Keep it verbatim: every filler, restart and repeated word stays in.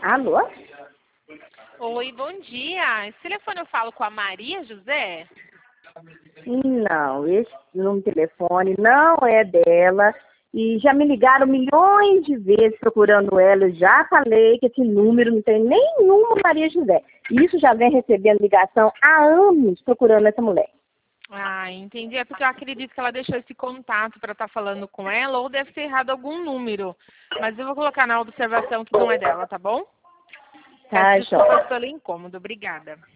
Alô? Oi, bom dia. Esse telefone eu falo com a Maria José? Não, esse número de telefone não é dela. E já me ligaram milhões de vezes procurando ela. Eu já falei que esse número não tem nenhuma Maria José. Isso já vem recebendo ligação há anos procurando essa mulher. Ah, entendi. É porque eu acredito que ela deixou esse contato para estar falando com ela, ou deve ter errado algum número. Mas eu vou colocar na observação que não é dela, tá bom? Tá, Peço desculpas João. pelo incômodo. Obrigada.